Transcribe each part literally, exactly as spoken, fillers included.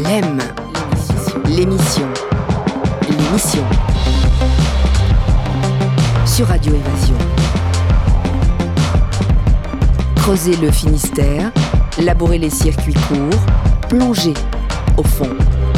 L'aime, l'émission, l'émission, sur Radio Évasion. Creuser le Finistère, labourer les circuits courts, plonger au fond.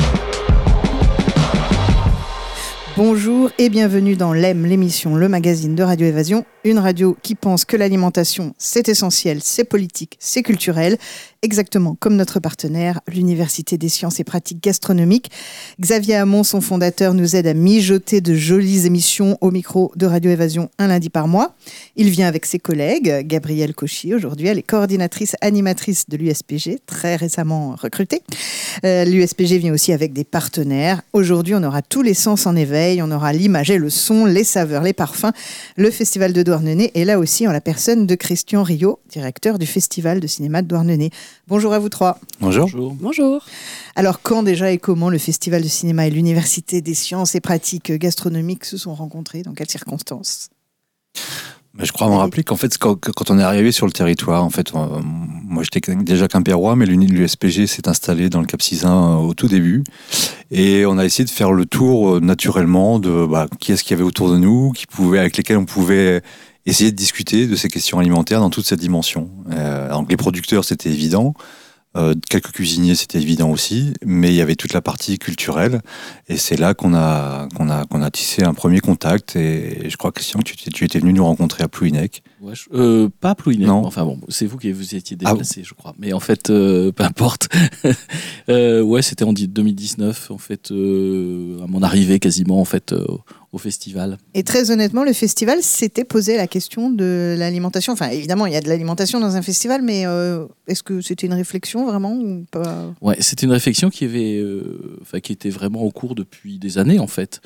Bonjour et bienvenue dans L'aime, l'émission, le magazine de Radio Évasion. Une radio qui pense que l'alimentation, c'est essentiel, c'est politique, c'est culturel. Exactement comme notre partenaire, l'Université des sciences et pratiques gastronomiques. Xavier Hamon, son fondateur, nous aide à mijoter de jolies émissions au micro de Radio Évasion un lundi par mois. Il vient avec ses collègues. Gabrielle Cauchy, aujourd'hui, elle est coordinatrice animatrice de l'U S P G, très récemment recrutée. Euh, L'U S P G vient aussi avec des partenaires. Aujourd'hui, on aura tous les sens en éveil. On aura l'image et le son, les saveurs, les parfums. Le festival de Douarnenez est là aussi en la personne de Christian Rio, directeur du festival de cinéma de Douarnenez. Bonjour à vous trois. Bonjour. Bonjour. Bonjour. Alors, quand déjà et comment le festival de cinéma et l'Université des sciences et pratiques gastronomiques se sont rencontrés? Dans quelles circonstances? Mais je crois me rappeler qu'en fait, quand, quand on est arrivé sur le territoire, en fait, on, moi j'étais déjà quimpérois, mais l'U S P G s'est installé dans le Cap-Sizun au tout début. Et on a essayé de faire le tour euh, naturellement de bah, qui est-ce qu'il y avait autour de nous, qui pouvait, avec lesquels on pouvait essayer de discuter de ces questions alimentaires dans toute cette dimension. Euh, donc les producteurs, c'était évident. Euh, quelques cuisiniers, c'était évident aussi, mais il y avait toute la partie culturelle, et c'est là qu'on a qu'on a qu'on a tissé un premier contact. Et, et je crois, Christian, que tu, tu étais venu nous rencontrer à Plouhinec. Ouais, je, euh, pas à Plouhinec. Non. Enfin bon, c'est vous qui vous étiez déplacé, ah, je crois. Mais en fait, euh, peu importe. euh, ouais, c'était en deux mille dix-neuf, en fait, euh, à mon arrivée quasiment, en fait. Euh, au festival. Et très honnêtement, le festival s'était posé la question de l'alimentation. Enfin, évidemment, il y a de l'alimentation dans un festival, mais euh, est-ce que c'était une réflexion vraiment ou pas? Ouais, c'était une réflexion qui avait, euh, enfin, qui était vraiment en cours depuis des années en fait.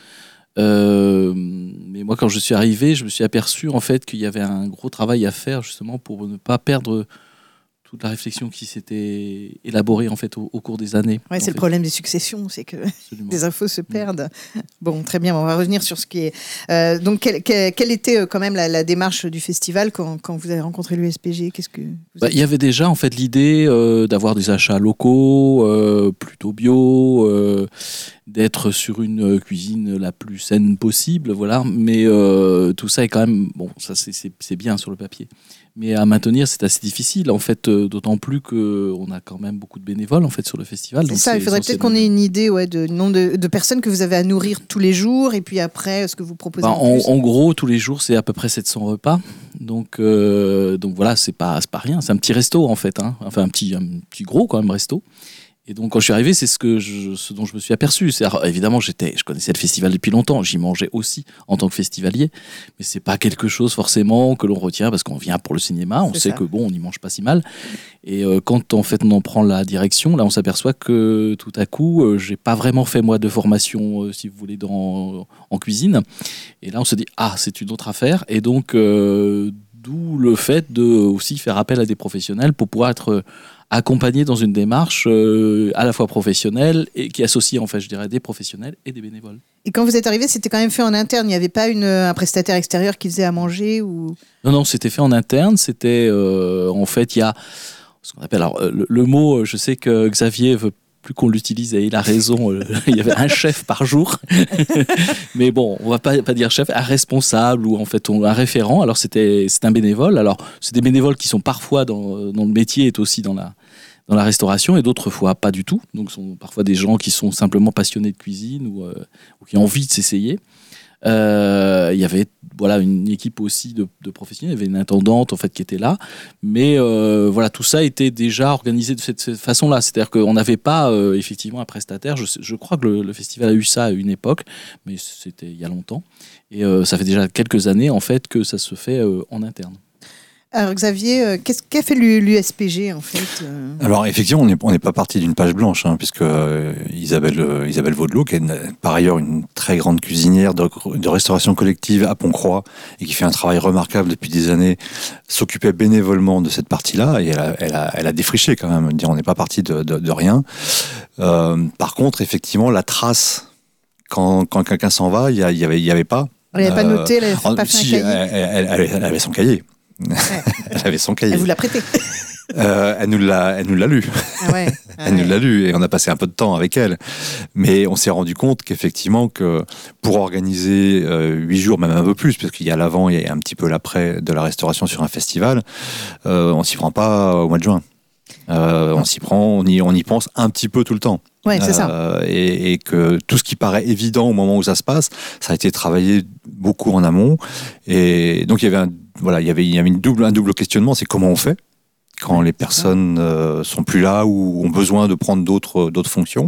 Euh, mais moi, quand je suis arrivé, je me suis aperçu en fait qu'il y avait un gros travail à faire justement pour ne pas perdre toute la réflexion qui s'était élaborée en fait au, au cours des années. Ouais, c'est fait. le problème des successions, c'est que Absolument. des infos se perdent. Mmh. Bon, très bien, on va revenir sur ce qui est. Euh, donc, quelle, quelle, quelle était quand même la, la démarche du festival quand, quand vous avez rencontré l'U S P G? Qu'est-ce que vous bah, avez... Il y avait déjà en fait l'idée euh, d'avoir des achats locaux, euh, plutôt bio, euh, d'être sur une cuisine la plus saine possible, voilà. Mais euh, tout ça est quand même bon, ça c'est, c'est, c'est bien sur le papier. Mais à maintenir, c'est assez difficile, en fait, euh, d'autant plus qu'on a quand même beaucoup de bénévoles en fait, sur le festival. C'est donc ça, c'est il faudrait peut-être qu'on ait une idée ouais, de nombre de, de personnes que vous avez à nourrir tous les jours, et puis après, ce que vous proposez bah, en, en plus. En gros, tous les jours, c'est à peu près sept cents repas. Donc, euh, donc voilà, c'est pas, c'est pas rien. C'est un petit resto, en fait. Hein. Enfin, un petit, un petit gros, quand même, resto. Et donc, quand je suis arrivé, c'est ce, que je, ce dont je me suis aperçu. C'est, alors, évidemment, j'étais, je connaissais le festival depuis longtemps. J'y mangeais aussi en tant que festivalier. Mais c'est pas quelque chose forcément que l'on retient parce qu'on vient pour le cinéma. On c'est sait ça. Que bon, on n'y mange pas si mal. Et euh, quand en fait on en prend la direction, là, on s'aperçoit que tout à coup, euh, j'ai pas vraiment fait moi de formation, euh, si vous voulez, dans, en cuisine. Et là, on se dit ah, c'est une autre affaire. Et donc, euh, d'où le fait de aussi faire appel à des professionnels pour pouvoir être accompagné dans une démarche euh, à la fois professionnelle et qui associe en fait, je dirais, des professionnels et des bénévoles. Et quand vous êtes arrivé, c'était quand même fait en interne. Il n'y avait pas une, un prestataire extérieur qui faisait à manger ou... Non, non, c'était fait en interne. C'était euh, en fait, il y a ce qu'on appelle alors le, le mot. Je sais que Xavier veut plus qu'on l'utilise et il a raison. Il y avait un chef par jour, mais bon, on va pas pas dire chef, un responsable ou en fait un référent. Alors c'était c'est un bénévole. Alors c'est des bénévoles qui sont parfois dans dans le métier et aussi dans la dans la restauration et d'autres fois pas du tout. Donc ce sont parfois des gens qui sont simplement passionnés de cuisine ou, euh, ou qui ont envie de s'essayer. Euh, il y avait voilà une équipe aussi de, de professionnels. Il y avait une intendante en fait qui était là, mais euh, voilà tout ça était déjà organisé de cette, cette façon-là. C'est-à-dire qu'on n'avait pas euh, effectivement un prestataire. Je, je crois que le, le festival a eu ça à une époque, mais c'était il y a longtemps. Et euh, ça fait déjà quelques années en fait que ça se fait euh, en interne. Alors Xavier, euh, qu'est-ce qu'a fait l'U S P G en fait euh... Alors effectivement, on n'est on n'est pas parti d'une page blanche, hein, puisque euh, Isabelle euh, Isabelle Vaudelot, qui est une, par ailleurs une très grande cuisinière de, de restauration collective à Pont-Croix et qui fait un travail remarquable depuis des années, s'occupait bénévolement de cette partie-là et elle a, elle a, elle a défriché quand même. Dire, on n'est pas parti de, de, de rien. Euh, par contre, effectivement, la trace quand, quand quelqu'un s'en va, il y, y avait il y avait pas. Elle n'avait euh, pas noté, elle n'avait pas fait si, un cahier. Elle, elle, elle, elle avait son cahier. Ouais. Elle avait son cahier. Elle vous l'a prêté. euh, elle nous l'a, elle nous l'a lu. Ah ouais, ah elle ouais. nous l'a lu et on a passé un peu de temps avec elle. Mais on s'est rendu compte qu'effectivement, que pour organiser euh, huit jours, même un peu plus, parce qu'il y a l'avant et un petit peu l'après de la restauration sur un festival, euh, on s'y prend pas au mois de juin. Euh, on s'y prend, on y, on y pense un petit peu tout le temps. Ouais, c'est ça. Euh, et, et que tout ce qui paraît évident au moment où ça se passe, ça a été travaillé beaucoup en amont. Et donc il y avait un, voilà, il y avait, il y avait une double, un double questionnement, c'est comment on fait quand les personnes euh, sont plus là ou ont besoin de prendre d'autres, d'autres fonctions.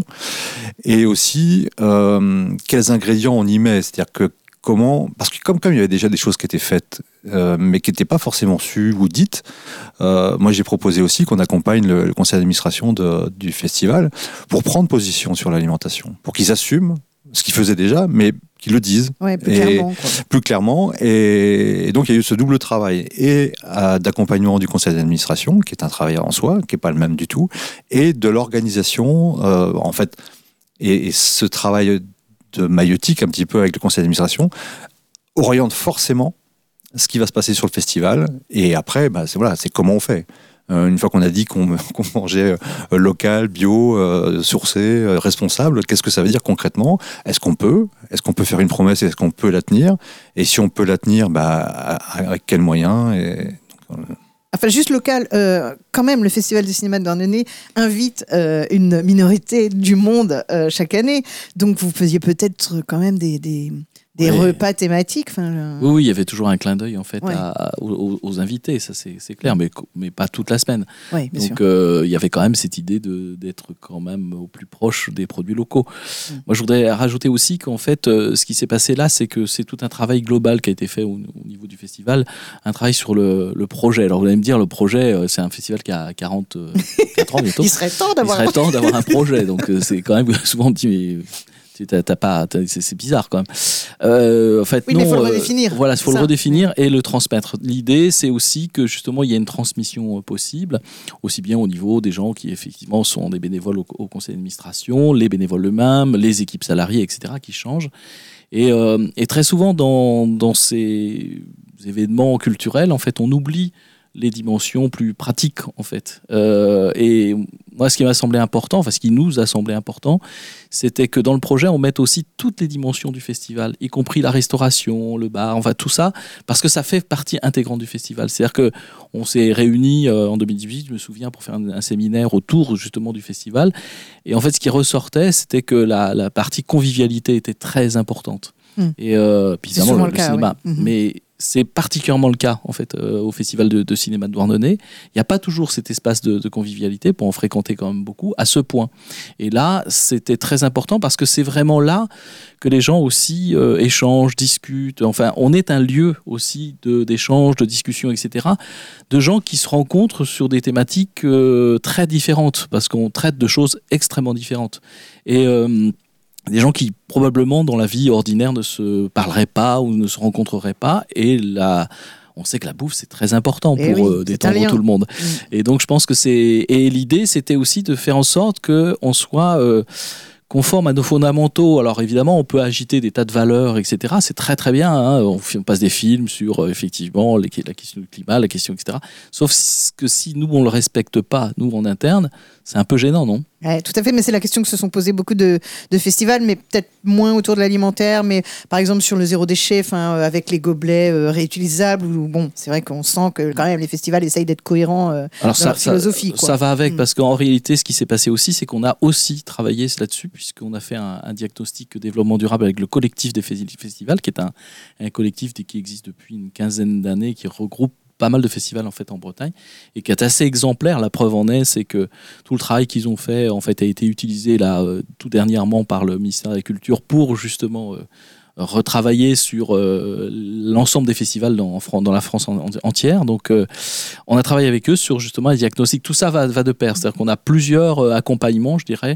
Et aussi, euh, quels ingrédients on y met. C'est-à-dire que comment, parce que comme, comme il y avait déjà des choses qui étaient faites, euh, mais qui n'étaient pas forcément sues ou dites, euh, moi j'ai proposé aussi qu'on accompagne le, le conseil d'administration de, du festival pour prendre position sur l'alimentation, pour qu'ils assument ce qu'ils faisaient déjà, mais qu'ils le disent. Ouais, plus et, clairement. Quoi. Plus clairement. Et, et donc il y a eu ce double travail, et euh, d'accompagnement du conseil d'administration, qui est un travail en soi, qui n'est pas le même du tout, et de l'organisation, euh, en fait, et, et ce travail de maïeutique un petit peu avec le conseil d'administration oriente forcément ce qui va se passer sur le festival. Et après, bah, c'est, voilà, c'est comment on fait. Euh, une fois qu'on a dit qu'on, qu'on mangeait euh, local, bio, euh, sourcé, euh, responsable, qu'est-ce que ça veut dire concrètement ? Est-ce qu'on peut ? Est-ce qu'on peut faire une promesse ? Est-ce qu'on peut la tenir ? Et si on peut la tenir, bah, avec quels moyens ? Et, donc, euh, Enfin, juste local, euh, quand même, le Festival du cinéma de Douarnenez invite euh, une minorité du monde euh, chaque année. Donc, vous faisiez peut-être quand même des, des, des Ouais. repas thématiques. Enfin, le... Oui, oui, il y avait toujours un clin d'œil en fait Ouais. à- aux, aux invités, ça c'est, c'est clair, mais, mais pas toute la semaine. Oui, bien Donc sûr. euh, il y avait quand même cette idée de, d'être quand même au plus proche des produits locaux. Mm. Moi je voudrais rajouter aussi qu'en fait euh, ce qui s'est passé là, c'est que c'est tout un travail global qui a été fait au, au niveau du festival, un travail sur le, le projet. Alors vous allez me dire, le projet, euh, c'est un festival qui a quarante-quatre ans bientôt. Il serait temps Il d'avoir... serait temps d'avoir un projet, donc euh, c'est quand même souvent on me dit mais tu- t'as, t'as pas, t'as- c'est, c'est bizarre quand même. Euh, en fait, Oui, non, mais il faut le euh, redéfinir, voilà, il c'est faut le ça. redéfinir et le transmettre. L'idée, c'est aussi que justement il y a une transmission euh, possible, aussi bien au niveau des gens qui effectivement sont des bénévoles au, au conseil d'administration, les bénévoles eux-mêmes, les équipes salariées, et cetera, qui changent. Et, euh, et très souvent dans, dans ces événements culturels, en fait, on oublie les dimensions plus pratiques, en fait. Euh, et moi, ce qui m'a semblé important, enfin, ce qui nous a semblé important, c'était que dans le projet, on mette aussi toutes les dimensions du festival, y compris la restauration, le bar, enfin tout ça, parce que ça fait partie intégrante du festival. C'est-à-dire que on s'est réunis euh, en deux mille dix-huit, je me souviens, pour faire un, un séminaire autour justement du festival. Et en fait, ce qui ressortait, c'était que la, la partie convivialité était très importante. Mm. Et euh, puis C'est évidemment, souvent le, le le cas, cinéma. oui. Mhm. Mais c'est particulièrement le cas en fait euh, au festival de, de cinéma de Douarnenez. Il n'y a pas toujours cet espace de, de convivialité pour en fréquenter quand même beaucoup à ce point. Et là, c'était très important parce que c'est vraiment là que les gens aussi euh, échangent, discutent. Enfin, on est un lieu aussi de, d'échange, de discussion, et cetera. De gens qui se rencontrent sur des thématiques euh, très différentes parce qu'on traite de choses extrêmement différentes. Et euh, des gens qui probablement dans la vie ordinaire ne se parleraient pas ou ne se rencontreraient pas, et là on sait que la bouffe c'est très important Eh pour oui, euh, c'est détendre un lien. tout le monde. Mm. Et donc je pense que c'est, et l'idée c'était aussi de faire en sorte que on soit euh, conforme à nos fondamentaux. Alors évidemment, on peut agiter des tas de valeurs, et cetera. C'est très très bien. Hein. On, on passe des films sur euh, effectivement les, la question du climat, la question, et cetera. Sauf que si nous on le respecte pas, nous en interne, c'est un peu gênant, non ? Ouais, tout à fait, mais c'est la question que se sont posées beaucoup de, de festivals, mais peut-être moins autour de l'alimentaire, mais par exemple sur le zéro déchet, enfin, euh, avec les gobelets euh, réutilisables, où, bon, c'est vrai qu'on sent que quand même les festivals essayent d'être cohérents euh, Alors dans ça, leur philosophie. ça, quoi. ça va avec, Mm. parce qu'en réalité, ce qui s'est passé aussi, c'est qu'on a aussi travaillé là-dessus, puisqu'on a fait un, un diagnostic développement durable avec le collectif des festivals, qui est un, un collectif qui existe depuis une quinzaine d'années, qui regroupe pas mal de festivals en fait en Bretagne et qui est assez exemplaire. La preuve en est, c'est que tout le travail qu'ils ont fait en fait a été utilisé là euh, tout dernièrement par le ministère de la Culture pour justement euh, retravailler sur euh, l'ensemble des festivals dans, en Fran- dans la France en- en- entière. Donc euh, on a travaillé avec eux sur justement les diagnostics. Tout ça va, va de pair, c'est-à-dire qu'on a plusieurs euh, accompagnements, je dirais,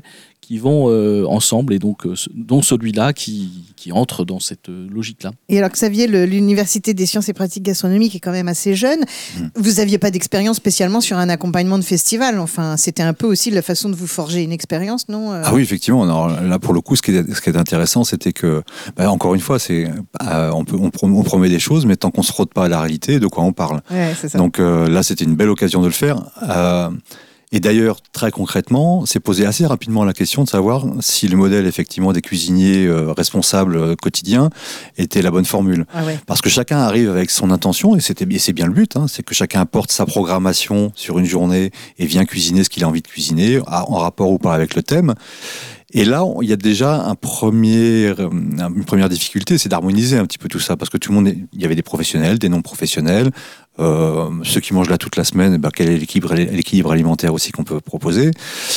qui vont euh, ensemble et donc euh, dont celui-là qui, qui entre dans cette euh, logique-là. Et alors Xavier, le, l'Université des sciences et pratiques gastronomiques est quand même assez jeune. Mmh. Vous n'aviez pas d'expérience spécialement sur un accompagnement de festival. Enfin, c'était un peu aussi la façon de vous forger une expérience, non euh... Ah oui, effectivement. Alors, là, pour le coup, ce qui est, ce qui est intéressant, c'était que, bah, encore une fois, c'est, euh, on, peut, on, on promet des choses, mais tant qu'on ne se frotte pas à la réalité, de quoi on parle. Ouais, c'est ça. Donc euh, là, c'était une belle occasion de le faire. Euh, Et d'ailleurs, très concrètement, s'est posé assez rapidement la question de savoir si le modèle effectivement des cuisiniers euh, responsables euh, quotidiens était la bonne formule. Ah ouais. Parce que chacun arrive avec son intention, et, c'était, et c'est bien le but, hein, c'est que chacun apporte sa programmation sur une journée et vient cuisiner ce qu'il a envie de cuisiner, en rapport ou pas avec le thème. Et là, il y a déjà un premier, une première difficulté, c'est d'harmoniser un petit peu tout ça, parce que tout le monde, est, il y avait des professionnels, des non-professionnels, euh, ceux qui mangent là toute la semaine, ben, quel est l'équilibre, l'équilibre alimentaire aussi qu'on peut proposer,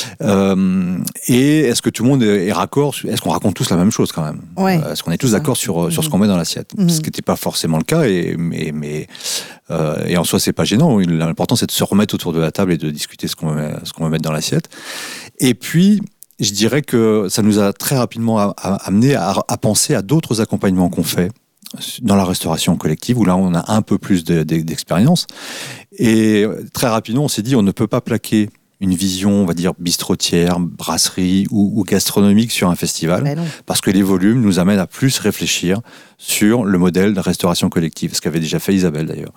euh, et est-ce que tout le monde est raccord, est-ce qu'on raconte tous la même chose quand même, ouais, est-ce qu'on est tous d'accord sur, mmh. sur ce qu'on met dans l'assiette, mmh. ce qui n'était pas forcément le cas, et, mais, mais, euh, et en soi c'est pas gênant, l'important c'est de se remettre autour de la table et de discuter ce qu'on va, ce qu'on va mettre dans l'assiette, et puis je dirais que ça nous a très rapidement amené à, à penser à d'autres accompagnements qu'on fait dans la restauration collective, où là on a un peu plus de, de, d'expérience. Et très rapidement on s'est dit on ne peut pas plaquer une vision, on va dire, bistrotière, brasserie ou, ou gastronomique sur un festival, parce que les volumes nous amènent à plus réfléchir sur le modèle de restauration collective, ce qu'avait déjà fait Isabelle d'ailleurs.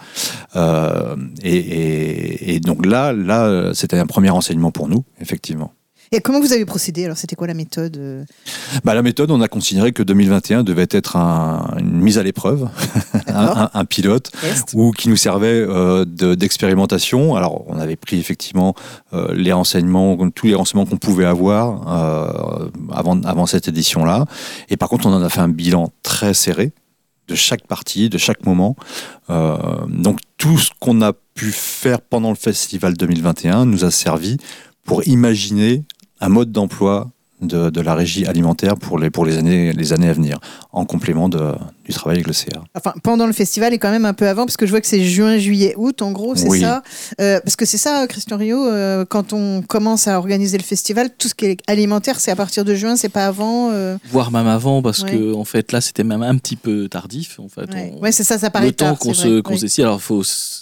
Euh, et, et, et donc là, là, c'était un premier enseignement pour nous, effectivement. Et comment vous avez procédé? Alors, c'était quoi la méthode? Bah, la méthode, on a considéré que deux mille vingt et un devait être un, une mise à l'épreuve, un, un, un pilote, ou qui nous servait euh, de, d'expérimentation. Alors, on avait pris effectivement euh, les renseignements, tous les renseignements qu'on pouvait avoir euh, avant, avant cette édition-là. Et par contre, on en a fait un bilan très serré de chaque partie, de chaque moment. Euh, donc, tout ce qu'on a pu faire pendant le festival deux mille vingt et un nous a servi pour imaginer un mode d'emploi de, de la régie alimentaire pour les, pour les, années, les années à venir, en complément de, du travail avec le C A. Enfin, pendant le festival et quand même un peu avant, parce que je vois que c'est juin, juillet, août, en gros, c'est oui. ça. Euh, parce que c'est ça, Christian Rio, euh, quand on commence à organiser le festival, tout ce qui est alimentaire, c'est à partir de juin, c'est pas avant euh... Voire même avant, parce ouais. que en fait, là, c'était même un petit peu tardif. En fait, ouais. On... ouais, c'est ça, ça paraît Le temps tard, qu'on, se, qu'on oui. s'est... Alors, il faut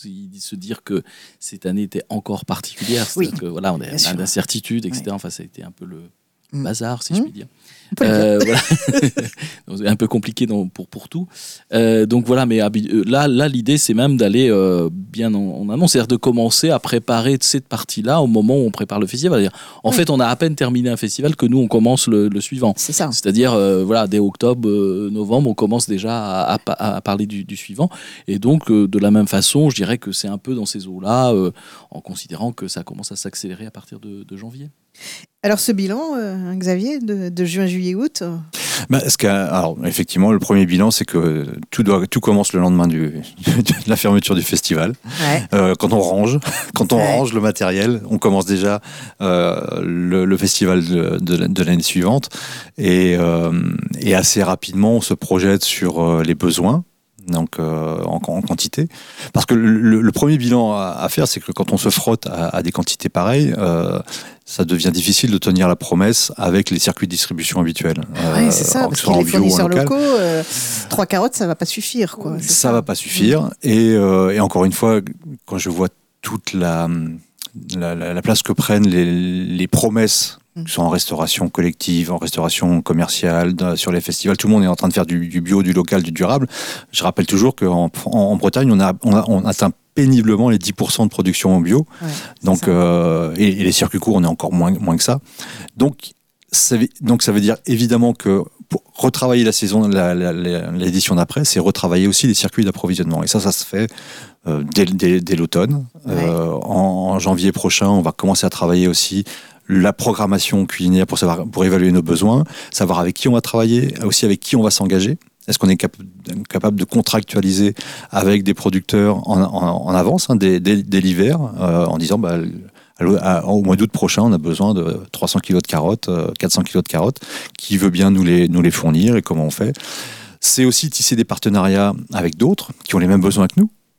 se dire que cette année était encore particulière. Oui. Que, voilà, on a plein d'incertitudes, et cetera. Ouais. Enfin, ça a été un peu le bazar, si mmh. je puis dire. Euh, voilà. C'est un peu compliqué dans, pour, pour tout. Euh, donc voilà, mais là, là l'idée, c'est même d'aller euh, bien en, en amont, c'est-à-dire de commencer à préparer cette partie-là au moment où on prépare le festival. C'est-à-dire, en mmh. fait, on a à peine terminé un festival que nous, on commence le, le suivant. C'est ça. C'est-à-dire, euh, voilà, dès octobre, euh, novembre, on commence déjà à, à, à parler du, du suivant. Et donc, euh, de la même façon, je dirais que c'est un peu dans ces eaux-là, euh, en considérant que ça commence à s'accélérer à partir de, de janvier. Alors ce bilan, euh, Xavier, de, de juin, juillet, août euh... bah, ce alors effectivement, le premier bilan, c'est que tout, doit, tout commence le lendemain du, de la fermeture du festival. Ouais. Euh, quand on range, quand on ouais. range le matériel, on commence déjà euh, le, le festival de, de, de l'année suivante. Et, euh, et assez rapidement, on se projette sur euh, les besoins. Donc euh, en, en quantité, parce que le, le premier bilan à, à faire, c'est que quand on se frotte à, à des quantités pareilles, euh, ça devient difficile de tenir la promesse avec les circuits de distribution habituels. Euh, oui, c'est ça, parce que les fournisseurs locaux, euh, trois carottes, ça va pas suffire, quoi. Ça, ça va pas suffire, mmh. et, euh, et encore une fois, quand je vois toute la la, la, la place que prennent les, les promesses, qui sont en restauration collective, en restauration commerciale, sur les festivals, tout le monde est en train de faire du, du bio, du local, du durable. Je rappelle toujours qu'en en, en Bretagne, on a, on a on atteint péniblement les dix pour cent de production en bio. Ouais, donc, euh, et, et les circuits courts, on est encore moins, moins que ça. Donc ça, donc, ça veut dire évidemment que pour retravailler la saison, la, la, la, l'édition d'après, c'est retravailler aussi les circuits d'approvisionnement. Et ça, ça se fait euh, dès, dès, dès l'automne. Ouais. Euh, en, en janvier prochain, on va commencer à travailler aussi la programmation culinaire pour savoir, pour évaluer nos besoins, savoir avec qui on va travailler, aussi avec qui on va s'engager. Est-ce qu'on est cap- capable de contractualiser avec des producteurs en, en, en avance, hein, dès, dès, dès l'hiver, euh, en disant bah, à, à, au mois d'août prochain, on a besoin de trois cents kilos de carottes, euh, quatre cents kilos de carottes, qui veut bien nous les, nous les fournir et comment on fait. C'est aussi tisser des partenariats avec d'autres qui ont les mêmes besoins que nous.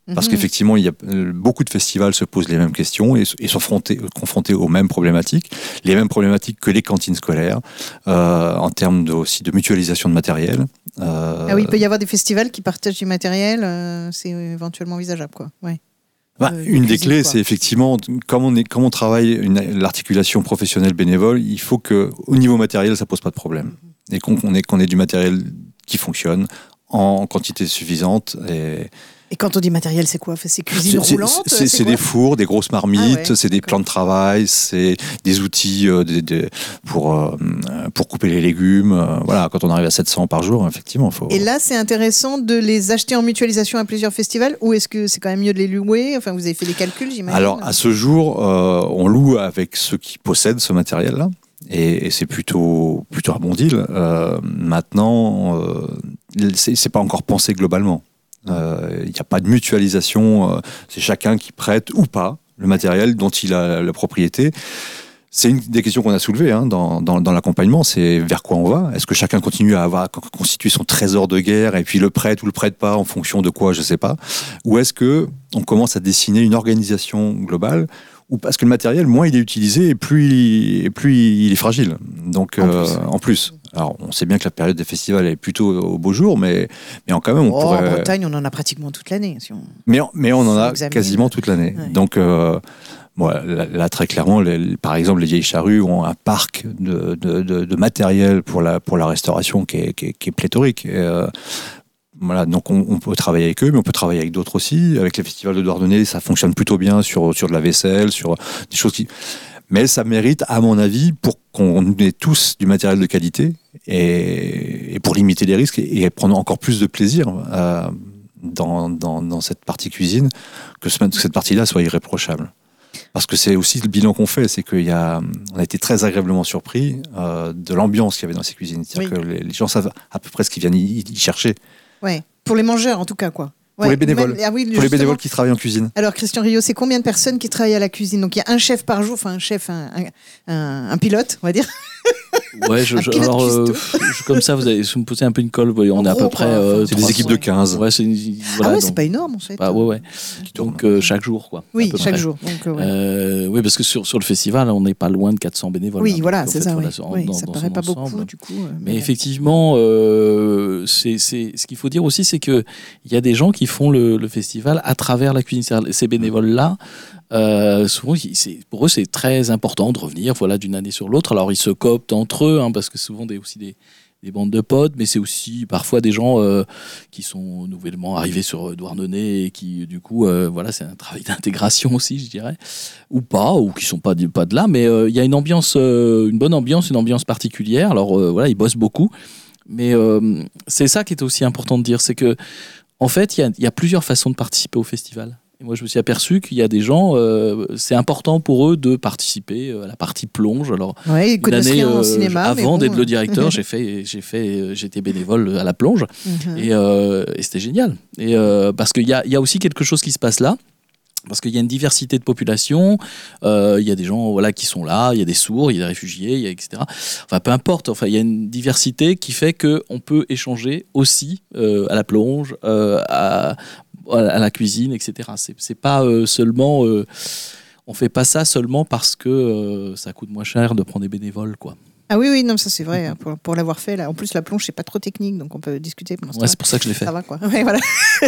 Parce mmh. qu'effectivement, il y a, beaucoup de festivals se posent les mêmes questions et, et sont confrontés, confrontés aux mêmes problématiques, les mêmes problématiques que les cantines scolaires, euh, en termes de, aussi de mutualisation de matériel. Euh... Ah oui, il peut y avoir des festivals qui partagent du matériel, euh, c'est éventuellement envisageable, quoi. Ouais. Bah, euh, une des clés, quoi. C'est effectivement, comme on, est, comme on travaille une, l'articulation professionnelle bénévole, il faut qu'au niveau matériel, ça ne pose pas de problème. Mmh. Et qu'on, qu'on, ait, qu'on ait du matériel qui fonctionne en quantité suffisante. Et, et quand on dit matériel, c'est quoi ? C'est cuisine c'est, roulante C'est, c'est, c'est des fours, des grosses marmites, ah ouais, c'est des plans de travail, c'est des outils euh, des, des, pour, euh, pour couper les légumes. Euh, voilà, quand on arrive à sept cents par jour, effectivement, il faut... Et là, c'est intéressant de les acheter en mutualisation à plusieurs festivals, ou est-ce que c'est quand même mieux de les louer ? Enfin, vous avez fait des calculs, j'imagine. Alors, à ce jour, euh, on loue avec ceux qui possèdent ce matériel-là. Et, et c'est plutôt, plutôt un bon deal. Euh, maintenant, euh, c'est, c'est pas encore pensé globalement. Il euh, n'y a pas de mutualisation. Euh, c'est chacun qui prête ou pas le matériel dont il a la propriété. C'est une des questions qu'on a soulevées hein, dans, dans, dans l'accompagnement. C'est vers quoi on va ? Est-ce que chacun continue à avoir à constituer son trésor de guerre et puis le prête ou le prête pas en fonction de quoi ? Je sais pas. Ou est-ce que on commence à dessiner une organisation globale ? Ou parce que le matériel, moins il est utilisé, et plus il, et plus il est fragile. Donc, en, euh, plus. en plus. Alors, on sait bien que la période des festivals est plutôt au beau jour, mais, mais en quand même, on oh, pourrait... En Bretagne, on en a pratiquement toute l'année. Si on... mais, mais on en a quasiment toute l'année. Ouais. Donc, euh, bon, là, là, très clairement, les, par exemple, les Vieilles Charrues ont un parc de, de, de, de matériel pour la, pour la restauration qui est, qui est, qui est pléthorique. Et, euh, Voilà, donc on, on peut travailler avec eux, mais on peut travailler avec d'autres aussi. Avec les festivals de Douarnenez, ça fonctionne plutôt bien sur, sur de la vaisselle, sur des choses qui... Mais ça mérite, à mon avis, pour qu'on ait tous du matériel de qualité et, et pour limiter les risques et, et prendre encore plus de plaisir euh, dans, dans, dans cette partie cuisine, que, ce, que cette partie-là soit irréprochable. Parce que c'est aussi le bilan qu'on fait, c'est qu'on a, a été très agréablement surpris euh, de l'ambiance qu'il y avait dans ces cuisines. C'est-à-dire oui. que les, les gens savent à peu près ce qu'ils viennent y, y chercher. Ouais, pour les mangeurs en tout cas, quoi. Pour ouais, les bénévoles, même, ah oui, pour les bénévoles qui travaillent en cuisine. Alors Christian Rio, c'est combien de personnes qui travaillent à la cuisine ? Donc il y a un chef par jour, enfin un chef, un, un, un, un pilote, on va dire. Ouais, je, je, alors euh, je, comme ça, vous allez me poser un peu une colle. On en est à peu près. Euh, c'est des équipes de quinze. Ouais, c'est une, voilà, ah ouais, donc, c'est pas énorme en fait. Bah, ouais, ouais. Donc euh, chaque jour, quoi. Oui, chaque près. jour. Donc, euh, ouais. euh, oui, parce que sur, sur le festival, on n'est pas loin de quatre cents bénévoles. Oui, hein, voilà, donc, c'est fait, ça. voilà, oui. Oui, dans, ça dans paraît pas ensemble. beaucoup du coup. Euh, mais, mais effectivement, euh, c'est, c'est, ce qu'il faut dire aussi, c'est qu'il y a des gens qui font le, le festival à travers la cuisine. C'est-à-dire, ces bénévoles-là, Euh, souvent, c'est, pour eux, c'est très important de revenir voilà, d'une année sur l'autre. Alors, ils se cooptent entre eux, hein, parce que souvent, des, aussi des, des bandes de potes, mais c'est aussi parfois des gens euh, qui sont nouvellement arrivés sur Douarnenez et qui, du coup, euh, voilà, c'est un travail d'intégration aussi, je dirais, ou pas, ou qui sont pas, pas de là, mais il euh, y a une ambiance, euh, une bonne ambiance, une ambiance particulière. Alors, euh, voilà, ils bossent beaucoup, mais euh, c'est ça qui est aussi important de dire, c'est que, en fait, il y a, y a plusieurs façons de participer au festival. Et moi, je me suis aperçu qu'il y a des gens, euh, c'est important pour eux de participer à la partie plonge. Alors, ouais, une année euh, cinéma, avant bon, d'être le directeur, j'ai fait, j'ai fait, j'étais bénévole à la plonge, mm-hmm. et, euh, et c'était génial. Et euh, parce qu'il y a, y a aussi quelque chose qui se passe là. Parce qu'il y a une diversité de population, euh, il y a des gens voilà, qui sont là, il y a des sourds, il y a des réfugiés, il y a et cetera. Enfin, peu importe, enfin, il y a une diversité qui fait qu'on peut échanger aussi euh, à la plonge, euh, à, à la cuisine, et cetera. C'est, c'est pas euh, seulement... Euh, on fait pas ça seulement parce que euh, ça coûte moins cher de prendre des bénévoles, quoi. Ah oui, oui, non, ça c'est vrai, hein, pour, pour l'avoir fait. Là. En plus, la plonge, c'est pas trop technique, donc on peut discuter. Pendant ce ouais, c'est pour ça que je l'ai fait. Ça va, quoi. Ouais, voilà.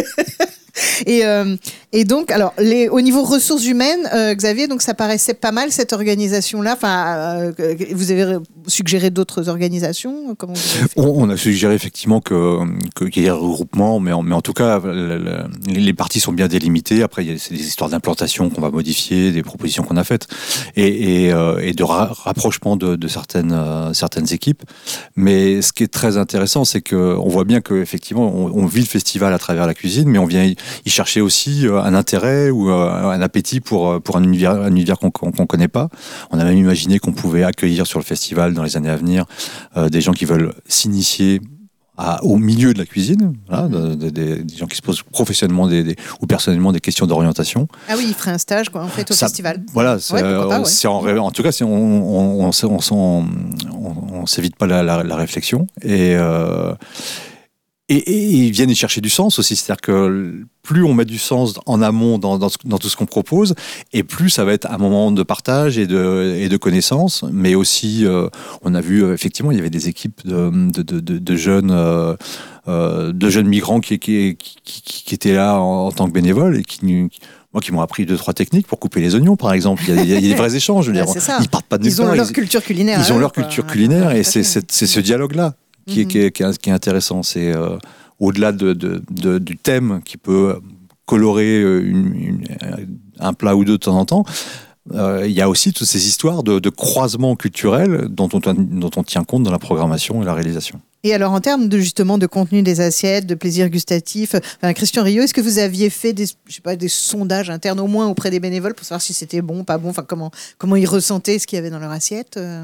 et, euh, et donc, alors, les, au niveau ressources humaines, euh, Xavier, donc ça paraissait pas mal cette organisation-là. Enfin, euh, vous avez suggéré d'autres organisations comment vous avez fait ? on, on a suggéré effectivement que, que, qu'il y ait un regroupement, mais en, mais en tout cas, le, le, les parties sont bien délimitées. Après, il y a c'est des histoires d'implantation qu'on va modifier, des propositions qu'on a faites, et, et, euh, et de ra- rapprochement de, de certaines, euh, certaines équipes. Mais ce qui est très intéressant, c'est qu'on voit bien qu'effectivement, on, on vit le festival à travers la cuisine, mais on vient y, y chercher aussi un intérêt ou un appétit pour, pour un univers, un univers qu'on ne connaît pas. On a même imaginé qu'on pouvait accueillir sur le festival dans les années à venir euh, des gens qui veulent s'initier à, au milieu de la cuisine, voilà, de, de, de, des gens qui se posent professionnellement des, des, ou personnellement des questions d'orientation. Ah oui, il ferait un stage quoi, en fait, au ça, festival. Voilà, c'est, ouais, euh, pas, ouais. c'est en, en tout cas, c'est, on, on, on, on, on, on, on s'évite pas la, la, la réflexion. Et, euh, Et, et, et ils viennent y chercher du sens aussi, c'est-à-dire que plus on met du sens en amont dans, dans, dans tout ce qu'on propose, et plus ça va être un moment de partage et de, et de connaissance, mais aussi, euh, on a vu, euh, effectivement, il y avait des équipes de, de, de, de, de jeunes... Euh, Euh, de jeunes migrants qui, qui, qui, qui étaient là en, en tant que bénévoles et qui, qui, moi, qui m'ont appris deux, trois techniques pour couper les oignons, par exemple. Il y a, il y a des vrais échanges. Je veux Bah, dire, c'est ça. ils partent pas de nulle Ils ont part, leur ils, culture culinaire. Ils ont eux, leur quoi. culture culinaire Ouais, et c'est, c'est, c'est ce dialogue-là qui, mm-hmm. qui, est, qui, est, qui est intéressant. C'est euh, au-delà de, de, de, du thème qui peut colorer une, une, un plat ou deux de temps en temps. Il euh, y a aussi toutes ces histoires de, de croisement culturel dont on, dont on tient compte dans la programmation et la réalisation. Et alors, en termes de, justement, de contenu des assiettes, de plaisir gustatif, enfin, Christian Rio, est-ce que vous aviez fait des, je sais pas, des sondages internes au moins auprès des bénévoles pour savoir si c'était bon, pas bon, enfin, comment, comment ils ressentaient ce qu'il y avait dans leur assiette euh...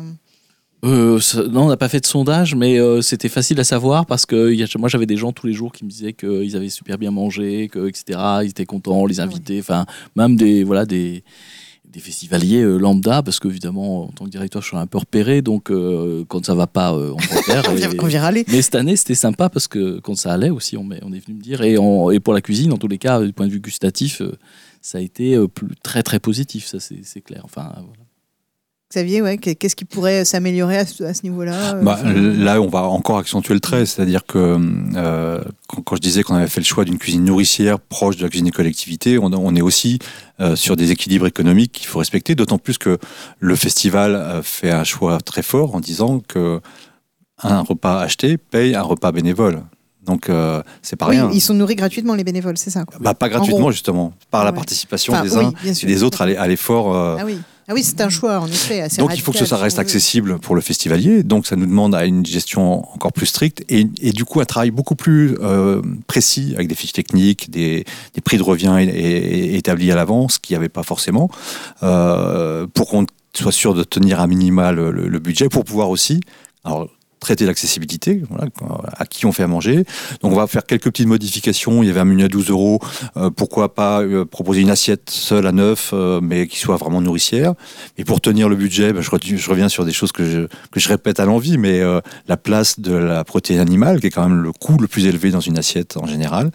Euh, ça, non, on n'a pas fait de sondage, mais euh, c'était facile à savoir parce que y a, moi j'avais des gens tous les jours qui me disaient qu'ils avaient super bien mangé, que, et cetera. Ils étaient contents, les invités, enfin, même des, voilà, des, des festivaliers euh, lambda, parce qu'évidemment, en tant que directeur, je suis un peu repéré, donc euh, quand ça va pas, euh, on repère. on, vient, on vient râler. Mais cette année, c'était sympa parce que quand ça allait aussi, on, on est venu me dire. Et, on, et pour la cuisine, en tous les cas, du point de vue gustatif, euh, ça a été euh, plus, très très positif, ça c'est, c'est clair. Enfin, voilà. Xavier, ouais, qu'est-ce qui pourrait s'améliorer à ce, à ce niveau-là bah, Là, on va encore accentuer le trait, c'est-à-dire que euh, quand, quand je disais qu'on avait fait le choix d'une cuisine nourricière proche de la cuisine des collectivités, on, on est aussi euh, sur des équilibres économiques qu'il faut respecter, d'autant plus que le festival fait un choix très fort en disant que un repas acheté paye un repas bénévole. Donc, euh, c'est pas oui, rien. Ils sont nourris gratuitement, les bénévoles, c'est ça quoi. Bah, pas gratuitement, justement, par ah, la ouais. participation enfin, des uns oui, et des autres à l'effort. Euh, ah oui. Ah oui, c'est un choix, en effet, assez Donc, radical, il faut que ça reste accessible pour le festivalier. Donc, ça nous demande à une gestion encore plus stricte et, et du coup, un travail beaucoup plus euh, précis avec des fiches techniques, des, des prix de revient et, et, établis à l'avance, qu'il n'y avait pas forcément, euh, pour qu'on soit sûr de tenir à minima le, le, le budget, pour pouvoir aussi... Alors, traiter l'accessibilité, voilà, à qui on fait à manger. Donc on va faire quelques petites modifications. Il y avait un menu à douze euros. Euh, pourquoi pas euh, proposer une assiette seule à neuf, euh, mais qui soit vraiment nourricière. Et pour tenir le budget, ben, je, re- je reviens sur des choses que je, que je répète à l'envi, mais euh, la place de la protéine animale, qui est quand même le coût le plus élevé dans une assiette en général,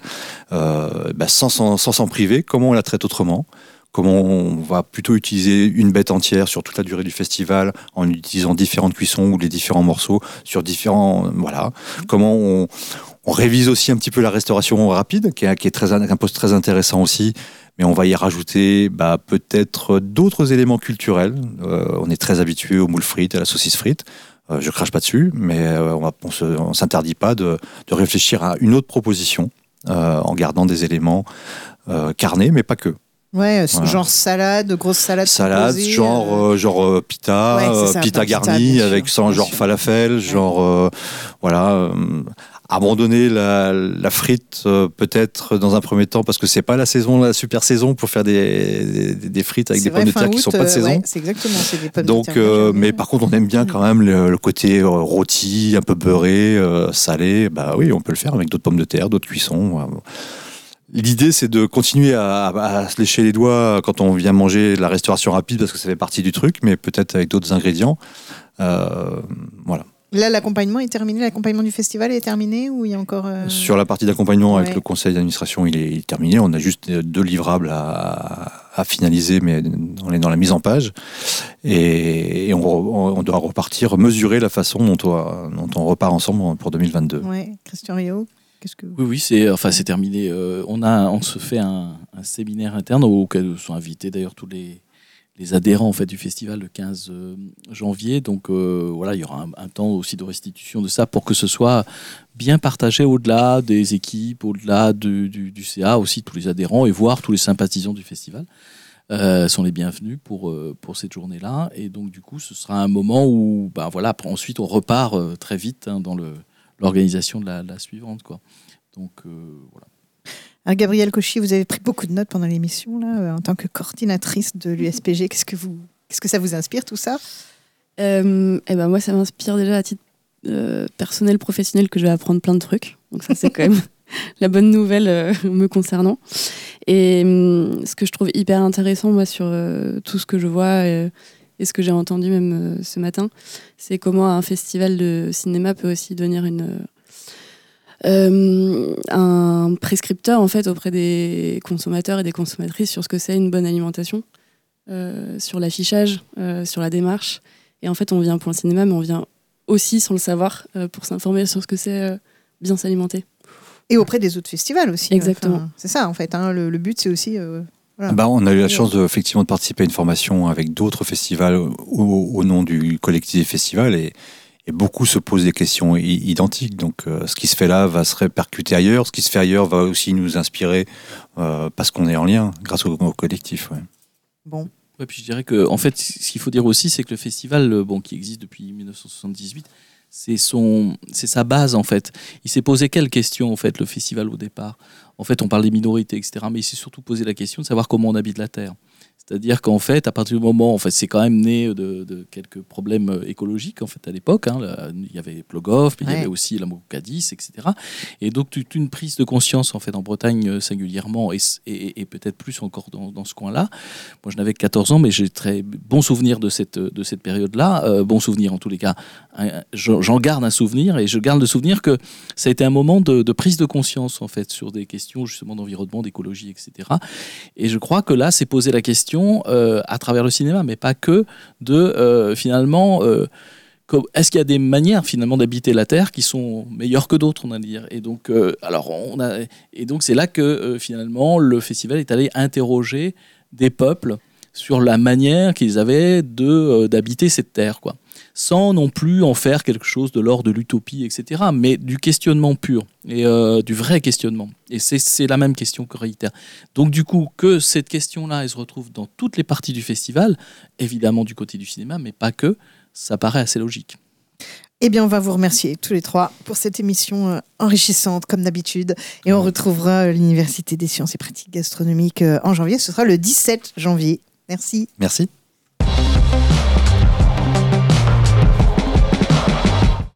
euh, ben, sans, sans, sans s'en priver, comment on la traite autrement ? Comment on va plutôt utiliser une bête entière sur toute la durée du festival en utilisant différentes cuissons ou les différents morceaux sur différents... Voilà. Comment on, on révise aussi un petit peu la restauration rapide, qui est, qui est très, un poste très intéressant aussi, mais on va y rajouter bah, peut-être d'autres éléments culturels. Euh, on est très habitué aux moules frites, à la saucisse frite. Euh, je crache pas dessus, mais euh, on ne s'interdit pas de, de réfléchir à une autre proposition euh, en gardant des éléments euh, carnés, mais pas que. Ouais, voilà. Genre salade, grosse salade. Salade, composée, genre, euh... genre euh, pita, ouais, euh, ça, pita garni, pita, avec sans genre sûr. falafel, ouais. genre, euh, voilà. Euh, abandonner la, la frite, euh, peut-être dans un premier temps, parce que c'est pas la saison, la super saison pour faire des, des, des frites avec c'est des vrai, pommes de terre août, qui sont pas de saison. Ouais, c'est exactement, c'est des pommes Donc, de terre. Euh, mais par contre, on aime bien quand même le, le côté euh, rôti, un peu beurré, euh, salé. Bah oui, on peut le faire avec d'autres pommes de terre, d'autres cuissons. Euh, L'idée, c'est de continuer à, à se lécher les doigts quand on vient manger la restauration rapide, parce que ça fait partie du truc, mais peut-être avec d'autres ingrédients. Euh, voilà. Là, l'accompagnement est terminé. L'accompagnement du festival est terminé ou il y a encore... Euh... Sur la partie d'accompagnement ouais. avec le conseil d'administration, il est, il est terminé. On a juste deux livrables à, à finaliser, mais on est dans la mise en page. Et, et on, on doit repartir, mesurer la façon dont on, dont on repart ensemble pour deux mille vingt-deux. Ouais. Christian Rio, qu'est-ce que... Oui, oui, c'est, enfin, c'est terminé. Euh, on, a, on se fait un, un séminaire interne auquel sont invités d'ailleurs tous les, les adhérents en fait, du festival le quinze janvier. Donc euh, voilà, il y aura un, un temps aussi de restitution de ça pour que ce soit bien partagé au-delà des équipes, au-delà du, du, du C A, aussi tous les adhérents et voir tous les sympathisants du festival. Euh, sont les bienvenus pour, euh, pour cette journée-là. Et donc du coup, ce sera un moment où ben, voilà, ensuite on repart euh, très vite hein, dans le... l'organisation de la, la suivante, quoi. Donc, euh, voilà. Alors, Gabrielle Cauchy, vous avez pris beaucoup de notes pendant l'émission, là, euh, en tant que coordinatrice de l'U S P G. Qu'est-ce que, vous, qu'est-ce que ça vous inspire, tout ça euh, eh ben, moi, ça m'inspire déjà à titre euh, personnel, professionnel, que je vais apprendre plein de trucs. Donc ça, c'est quand même la bonne nouvelle euh, me concernant. Et euh, ce que je trouve hyper intéressant, moi, sur euh, tout ce que je vois... Euh, Et ce que j'ai entendu même euh, ce matin, c'est comment un festival de cinéma peut aussi devenir une, euh, un prescripteur en fait auprès des consommateurs et des consommatrices sur ce que c'est une bonne alimentation, euh, sur l'affichage, euh, sur la démarche. Et en fait, on vient pour le cinéma, mais on vient aussi sans le savoir euh, pour s'informer sur ce que c'est euh, bien s'alimenter. Et auprès des autres festivals aussi. Exactement. Enfin, c'est ça en fait. Hein, le, le but, c'est aussi. Euh, voilà. Bah, on a eu la chance de, effectivement de participer à une formation avec d'autres festivals au, au nom du collectif des festivals et, et beaucoup se posent des questions i- identiques. Donc, euh, ce qui se fait là va se répercuter ailleurs. Ce qui se fait ailleurs va aussi nous inspirer euh, parce qu'on est en lien grâce au, au collectif. Ouais. Bon. Ouais, puis je dirais que, en fait, ce qu'il faut dire aussi, c'est que le festival, bon, qui existe depuis dix-neuf cent soixante-dix-huit, c'est son, c'est sa base en fait. Il s'est posé quelle question en fait le festival au départ ? En fait, on parle des minorités, et cetera. Mais il s'est surtout posé la question de savoir comment on habite la terre. C'est-à-dire qu'en fait, à partir du moment, en fait, c'est quand même né de, de quelques problèmes écologiques en fait à l'époque. Hein. Là, il y avait Plogoff, mais ouais. il y avait aussi la Cadiz, et cetera. Et donc toute une prise de conscience en fait en Bretagne singulièrement et, et, et peut-être plus encore dans, dans ce coin-là. Moi, je n'avais que quatorze ans, mais j'ai très bons souvenirs de cette de cette période-là. Euh, bons souvenirs en tous les cas. Un, j'en garde un souvenir et je garde le souvenir que ça a été un moment de, de prise de conscience en fait sur des questions justement d'environnement, d'écologie, et cetera. Et je crois que là, c'est posé la question Euh, à travers le cinéma, mais pas que, de euh, finalement, euh, comme, est-ce qu'il y a des manières finalement d'habiter la Terre qui sont meilleures que d'autres, on va dire. Et donc, euh, alors on a, et donc c'est là que euh, finalement le festival est allé interroger des peuples sur la manière qu'ils avaient de euh, d'habiter cette terre, quoi, sans non plus en faire quelque chose de l'ordre de l'utopie, et cetera, mais du questionnement pur et euh, du vrai questionnement. Et c'est, c'est la même question que réitère. Donc du coup, que cette question-là, elle se retrouve dans toutes les parties du festival, évidemment du côté du cinéma, mais pas que, ça paraît assez logique. Eh bien, on va vous remercier tous les trois pour cette émission enrichissante, comme d'habitude. Et on retrouvera l'Université des sciences et pratiques gastronomiques en janvier. Ce sera le dix-sept janvier. Merci. Merci.